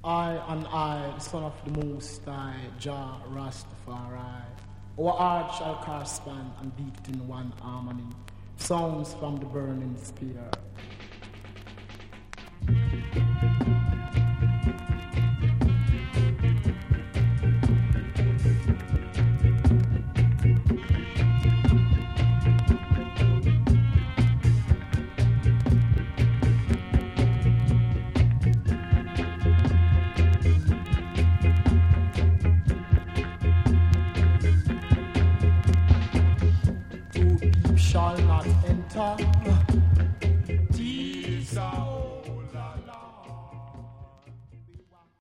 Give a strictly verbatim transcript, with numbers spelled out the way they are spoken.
I and I, the son of the Most High, Jah Rastafari. Our heart shall correspond and beat it in one harmony. Sounds from the burning spear. Shall not enter